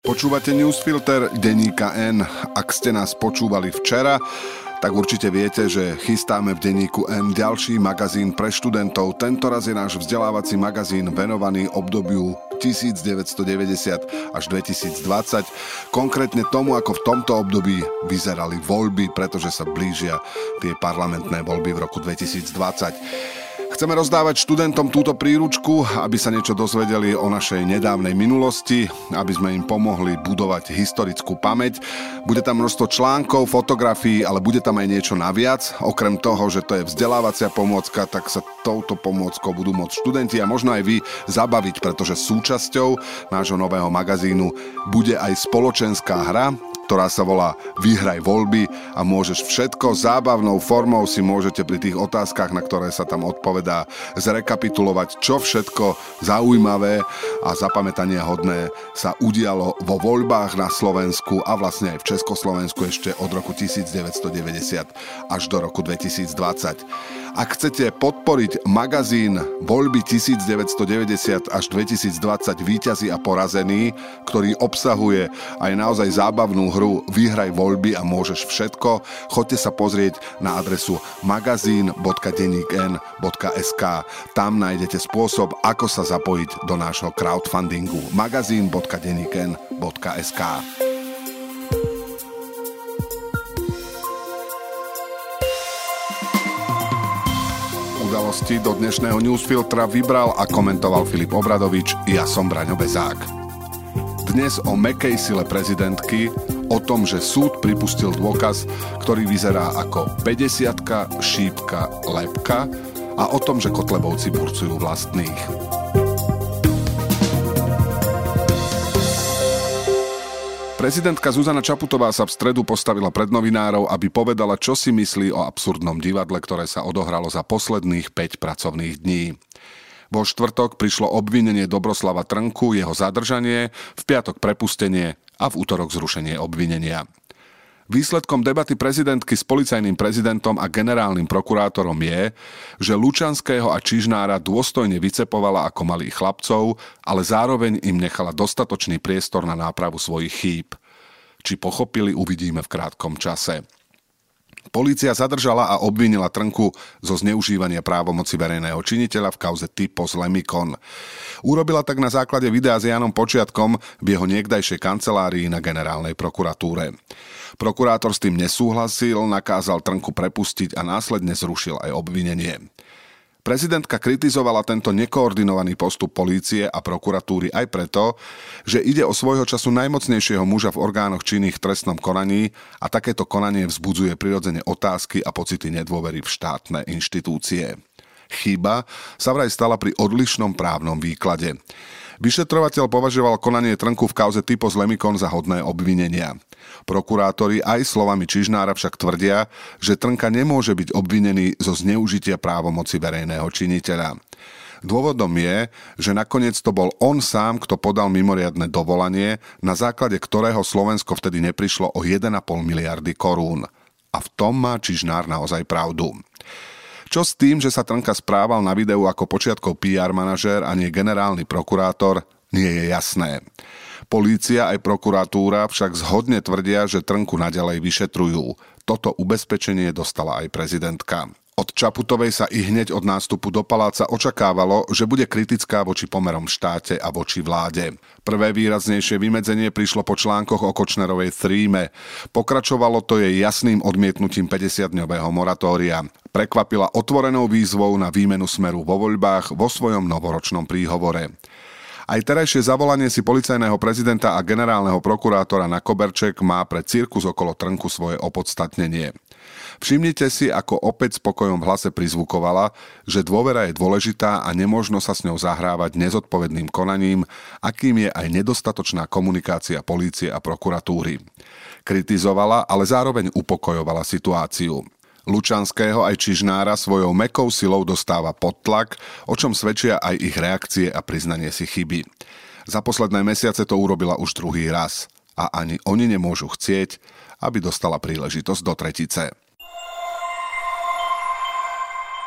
Počúvate Newsfilter denníka N. Ak ste nás počúvali včera, tak určite viete, že chystáme v denníku N ďalší magazín pre študentov. Tentoraz je náš vzdelávací magazín venovaný obdobiu 1990 až 2020. Konkrétne tomu, ako v tomto období vyzerali voľby, pretože sa blížia tie parlamentné voľby v roku 2020. Chceme rozdávať študentom túto príručku, aby sa niečo dozvedeli o našej nedávnej minulosti, aby sme im pomohli budovať historickú pamäť. Bude tam množstvo článkov, fotografií, ale bude tam aj niečo naviac. Okrem toho, že to je vzdelávacia pomôcka, tak sa touto pomôckou budú môcť študenti a možno aj vy zabaviť, pretože súčasťou nášho nového magazínu bude aj spoločenská hra, ktorá sa volá Vyhraj voľby a môžeš všetko zábavnou formou si môžete pri tých otázkach, na ktoré sa tam odpovedá, zrekapitulovať, čo všetko zaujímavé a zapamätania hodné sa udialo vo voľbách na Slovensku a vlastne aj v Československu ešte od roku 1990 až do roku 2020. Ak chcete podporiť magazín Voľby 1990 až 2020 víťazi a porazení, ktorý obsahuje aj naozaj zábavnú hru Vyhraj voľby a môžeš všetko, choďte sa pozrieť na adresu magazin.dennikn.sk. Tam nájdete spôsob, ako sa zapojiť do nášho crowdfundingu. magazin.dennikn.sk. Udalosti do dnešného newsfiltra vybral a komentoval Filip Obradovič, ja som Braňo Bezák. Dnes o mäkkej sile prezidentky, o tom, že súd pripustil dôkaz, ktorý vyzerá ako 50-ka, šípka, lebka a o tom, že Kotlebovci burcujú vlastných. Prezidentka Zuzana Čaputová sa v stredu postavila pred novinárov, aby povedala, čo si myslí o absurdnom divadle, ktoré sa odohralo za posledných 5 pracovných dní. Vo štvrtok prišlo obvinenie Dobroslava Trnku, jeho zadržanie, v piatok prepustenie a v útorok zrušenie obvinenia. Výsledkom debaty prezidentky s policajným prezidentom a generálnym prokurátorom je, že Lučanského a Čižnára dôstojne vycepovala ako malých chlapcov, ale zároveň im nechala dostatočný priestor na nápravu svojich chýb. Či pochopili, uvidíme v krátkom čase. Polícia zadržala a obvinila Trnku zo zneužívania právomoci verejného činiteľa v kauze Typos Lemikon. Urobila tak na základe videa s Jánom Počiatkom v jeho niekdajšej kancelárii na generálnej prokuratúre. Prokurátor s tým nesúhlasil, nakázal Trnku prepustiť a následne zrušil aj obvinenie. Prezidentka kritizovala tento nekoordinovaný postup polície a prokuratúry aj preto, že ide o svojho času najmocnejšieho muža v orgánoch činných v trestnom konaní a takéto konanie vzbudzuje prirodzene otázky a pocity nedôvery v štátne inštitúcie. Chyba sa vraj stala pri odlišnom právnom výklade. Vyšetrovateľ považoval konanie Trnku v kauze Typos Lemikon za hodné obvinenia. Prokurátori aj slovami Čižnára však tvrdia, že Trnka nemôže byť obvinený zo zneužitia právomoci verejného činiteľa. Dôvodom je, že nakoniec to bol on sám, kto podal mimoriadne dovolanie, na základe ktorého Slovensko vtedy neprišlo o 1,5 miliardy korún. A v tom má Čižnár naozaj pravdu. Čo s tým, že sa Trnka správal na videu ako počiatkov PR manažér a nie generálny prokurátor, nie je jasné. Polícia aj prokuratúra však zhodne tvrdia, že Trnku naďalej vyšetrujú. Toto ubezpečenie dostala aj prezidentka. Od Čaputovej sa i hneď od nástupu do paláca očakávalo, že bude kritická voči pomerom v štáte a voči vláde. Prvé výraznejšie vymedzenie prišlo po článkoch o Kočnerovej tríme. Pokračovalo to jej jasným odmietnutím 50-dňového moratória. Prekvapila otvorenou výzvou na výmenu Smeru vo voľbách vo svojom novoročnom príhovore. Aj terajšie zavolanie si policajného prezidenta a generálneho prokurátora na koberček má pre cirkus okolo Trnku svoje opodstatnenie. Všimnite si, ako opäť s pokojom v hlase prizvukovala, že dôvera je dôležitá a nemožno sa s ňou zahrávať nezodpovedným konaním, akým je aj nedostatočná komunikácia polície a prokuratúry. Kritizovala, ale zároveň upokojovala situáciu. Lučanského aj Čižnára svojou mäkkou silou dostáva pod tlak, o čom svedčia aj ich reakcie a priznanie si chyby. Za posledné mesiace to urobila už druhý raz a ani oni nemôžu chcieť, aby dostala príležitosť do tretice.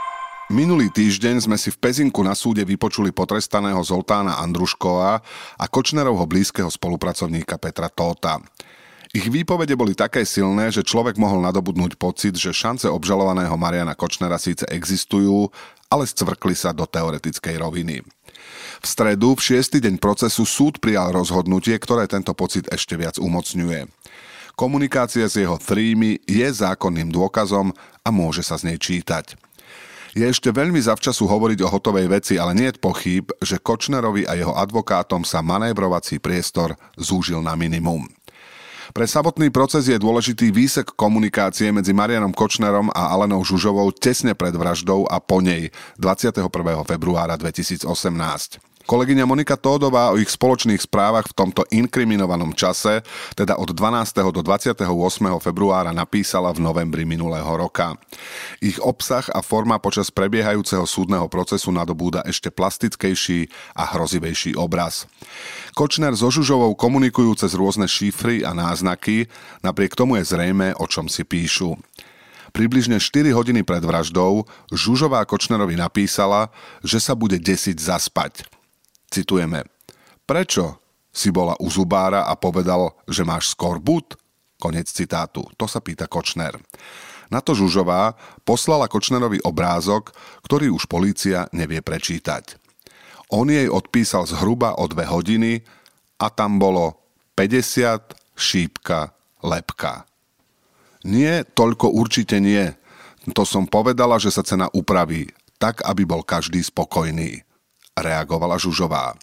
Minulý týždeň sme si v Pezinku na súde vypočuli potrestaného Zoltána Andruškova a Kočnerovho blízkeho spolupracovníka Petra Tóta. Ich výpovede boli také silné, že človek mohol nadobudnúť pocit, že šance obžalovaného Mariana Kočnera síce existujú, ale scvrkli sa do teoretickej roviny. V stredu, v 6. deň procesu, súd prijal rozhodnutie, ktoré tento pocit ešte viac umocňuje. Komunikácia s jeho threemi je zákonným dôkazom a môže sa z nej čítať. Je ešte veľmi zavčasu hovoriť o hotovej veci, ale nie je pochýb, že Kočnerovi a jeho advokátom sa manévrovací priestor zúžil na minimum. Pre samotný proces je dôležitý výsek komunikácie medzi Marianom Kočnerom a Alenou Žužovou tesne pred vraždou a po nej 21. februára 2018. Kolegyňa Monika Tódová o ich spoločných správach v tomto inkriminovanom čase, teda od 12. do 28. februára, napísala v novembri minulého roka. Ich obsah a forma počas prebiehajúceho súdneho procesu nadobúda ešte plastickejší a hrozivejší obraz. Kočner so Žužovou komunikujú cez rôzne šifry a náznaky, napriek tomu je zrejmé, o čom si píšu. Približne 4 hodiny pred vraždou Žužová Kočnerovi napísala, že sa bude desiť zaspať. Citujeme: "Prečo si bola u zubára a povedal, že máš skorbut?" Konec citátu. To sa pýta Kočner. Na to Žužová poslala Kočnerovi obrázok, ktorý už polícia nevie prečítať. On jej odpísal zhruba o 2 hodiny a tam bolo 50, šípka, lebka. Nie, toľko určite nie. To som povedala, že sa cena upraví, tak aby bol každý spokojný, reagovala Žužová.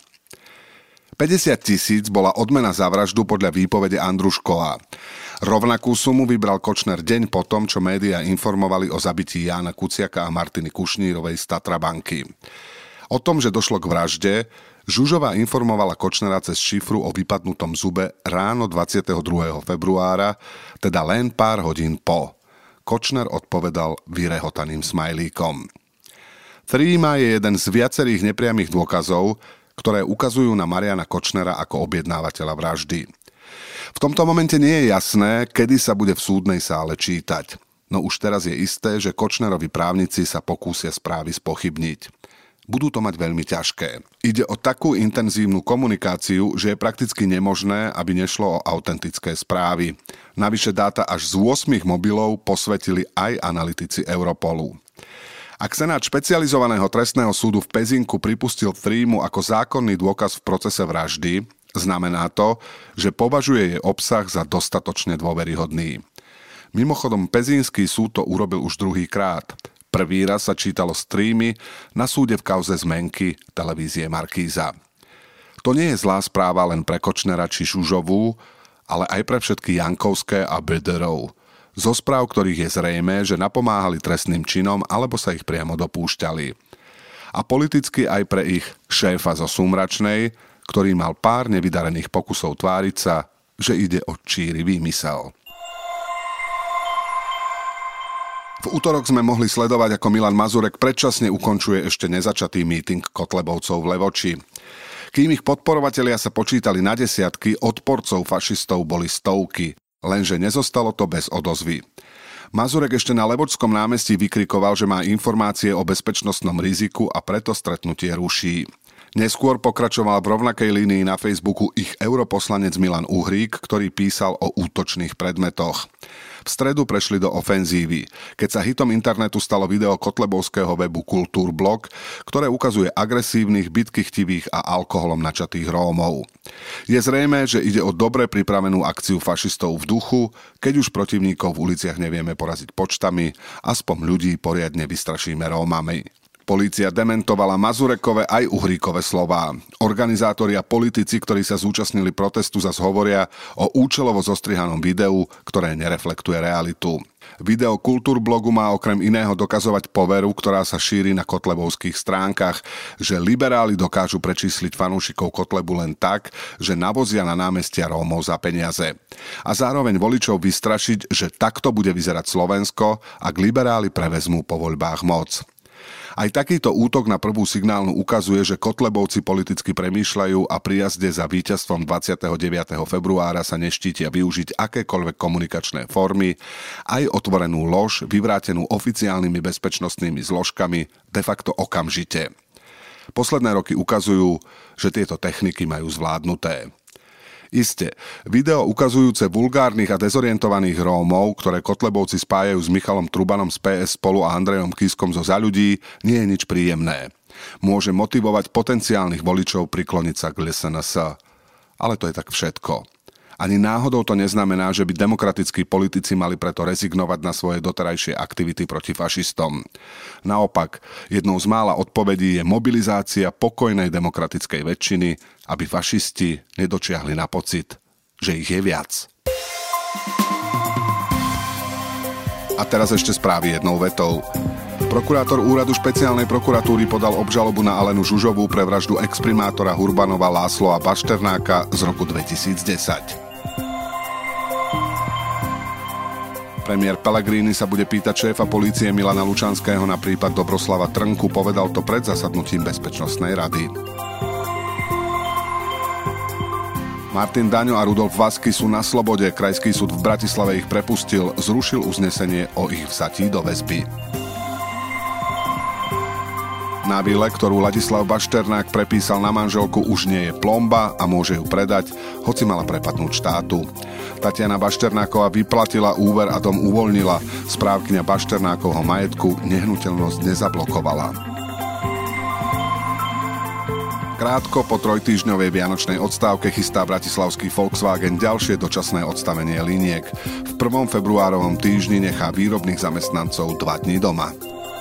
50 000 bola odmena za vraždu podľa výpovede Andruškova. Rovnakú sumu vybral Kočner deň po tom, čo médiá informovali o zabití Jána Kuciaka a Martiny Kušnírovej z Tatra banky. O tom, že došlo k vražde, Žužová informovala Kočnera cez šifru o vypadnutom zube ráno 22. februára, teda len pár hodín po. Kočner odpovedal vyrehotaným smajlíkom. Threema je jeden z viacerých nepriamych dôkazov, ktoré ukazujú na Mariana Kočnera ako objednávateľa vraždy. V tomto momente nie je jasné, kedy sa bude v súdnej sále čítať. No už teraz je isté, že Kočnerovi právnici sa pokúsia správy spochybniť. Budú to mať veľmi ťažké. Ide o takú intenzívnu komunikáciu, že je prakticky nemožné, aby nešlo o autentické správy. Navyše dáta až z 8 mobilov posvetili aj analytici Europolu. Ak Senát špecializovaného trestného súdu v Pezinku pripustil Threemu ako zákonný dôkaz v procese vraždy, znamená to, že považuje jej obsah za dostatočne dôveryhodný. Mimochodom, Pezínsky súd to urobil už druhýkrát. Prvý raz sa čítalo z Threemy na súde v kauze zmenky televízie Markíza. To nie je zlá správa len pre Kočnera či Žužovú, ale aj pre všetky Jankovské a Böderov. Zo správ, ktorých je zrejmé, že napomáhali trestným činom alebo sa ich priamo dopúšťali. A politicky aj pre ich šéfa zo Sumračnej, ktorý mal pár nevydarených pokusov tváriť sa, že ide o číry výmysel. V utorok sme mohli sledovať, ako Milan Mazurek predčasne ukončuje ešte nezačatý míting Kotlebovcov v Levoči. Kým ich podporovatelia sa počítali na desiatky, odporcov fašistov boli stovky. Lenže nezostalo to bez odozvy. Mazurek ešte na Levočskom námestí vykrikoval, že má informácie o bezpečnostnom riziku a preto stretnutie ruší. Neskôr pokračoval v rovnakej línii na Facebooku ich europoslanec Milan Uhrík, ktorý písal o útočných predmetoch. V stredu prešli do ofenzívy, keď sa hitom internetu stalo video kotlebovského webu Kultúrblog, ktoré ukazuje agresívnych, bitkychtivých a alkoholom načatých Rómov. Je zrejmé, že ide o dobre pripravenú akciu fašistov v duchu, keď už protivníkov v uliciach nevieme poraziť počtami, aspoň ľudí poriadne vystrašíme Rómami. Polícia dementovala Mazurekove aj Uhríkove slová. Organizátori a politici, ktorí sa zúčastnili protestu, zas hovoria o účelovo zostrihanom videu, ktoré nereflektuje realitu. Video Kultúrblogu má okrem iného dokazovať poveru, ktorá sa šíri na kotlebovských stránkach, že liberáli dokážu prečísliť fanúšikov Kotlebu len tak, že navozia na námestia Rómov za peniaze. A zároveň voličov vystrašiť, že takto bude vyzerať Slovensko, ak liberáli prevezmú po voľbách moc. Aj takýto útok na prvú signálnu ukazuje, že Kotlebovci politicky premýšľajú a pri jazde za víťazstvom 29. februára sa neštítia využiť akékoľvek komunikačné formy, aj otvorenú lož, vyvrátenú oficiálnymi bezpečnostnými zložkami, de facto okamžite. Posledné roky ukazujú, že tieto techniky majú zvládnuté. Isté, video ukazujúce vulgárnych a dezorientovaných Rómov, ktoré Kotlebovci spájajú s Michalom Trubanom z PS Spolu a Andrejom Kiskom zo Za ľudí, nie je nič príjemné. Môže motivovať potenciálnych voličov prikloniť sa k SNS. Ale to je tak všetko. Ani náhodou to neznamená, že by demokratickí politici mali preto rezignovať na svoje doterajšie aktivity proti fašistom. Naopak, jednou z mála odpovedí je mobilizácia pokojnej demokratickej väčšiny, aby fašisti nedočiahli na pocit, že ich je viac. A teraz ešte správy jednou vetou. Prokurátor úradu špeciálnej prokuratúry podal obžalobu na Alenu Žužovú pre vraždu exprimátora Hurbanova Lászlóa Bašternáka z roku 2010. Premiér Pellegrini sa bude pýtať šéfa polície Milana Lučanského na prípad Dobroslava Trnku, povedal to pred zasadnutím Bezpečnostnej rady. Martin Daňo a Rudolf Vasky sú na slobode, Krajský súd v Bratislave ich prepustil, zrušil uznesenie o ich vzatí do väzby. Na vile, ktorú Ladislav Bašternák prepísal na manželku, už nie je plomba a môže ju predať, hoci mala prepadnúť štátu. Tatiana Bašternáková vyplatila úver a dom uvoľnila, správkyňa Bašternákovho majetku nehnuteľnosť nezablokovala. Krátko po trojtýždňovej vianočnej odstávke chystá bratislavský Volkswagen ďalšie dočasné odstavenie liniek. V 1. februárovom týždni nechá výrobných zamestnancov 2 dní doma.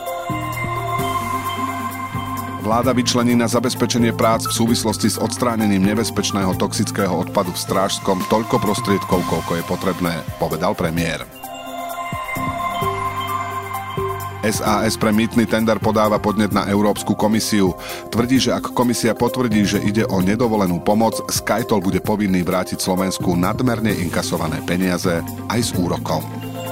Vláda vyčlení na zabezpečenie prác v súvislosti s odstránením nebezpečného toxického odpadu v Strážskom toľko prostriedkov, koľko je potrebné, povedal premiér. SAS pre mýtny tender podáva podnet na Európsku komisiu. Tvrdí, že ak komisia potvrdí, že ide o nedovolenú pomoc, SkyToll bude povinný vrátiť Slovensku nadmerne inkasované peniaze aj s úrokom.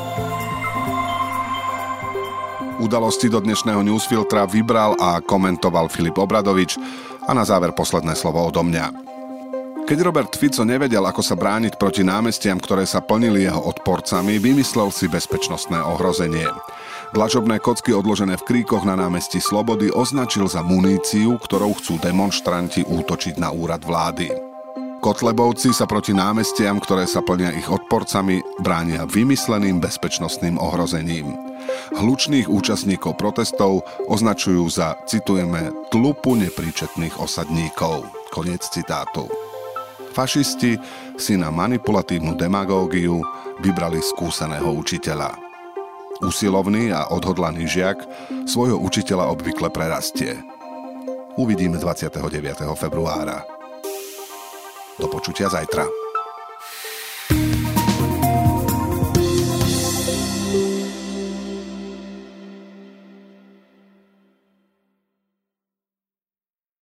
Udalosti do dnešného newsfiltra vybral a komentoval Filip Obradovič a na záver posledné slovo odo mňa. Keď Robert Fico nevedel, ako sa brániť proti námestiam, ktoré sa plnili jeho odporcami, vymyslel si bezpečnostné ohrozenie. Dlažobné kocky odložené v kríkoch na námestí Slobody označil za muníciu, ktorou chcú demonštranti útočiť na úrad vlády. Kotlebovci sa proti námestiam, ktoré sa plnia ich odporcami, bránia vymysleným bezpečnostným ohrozením. Hlučných účastníkov protestov označujú za, citujeme, tlupu nepríčetných osadníkov. Koniec citátu. Fašisti si na manipulatívnu demagógiu vybrali skúseného učiteľa. Usilovný a odhodlaný žiak svojho učiteľa obvykle prerastie. Uvidíme 29. februára. Do počutia zajtra.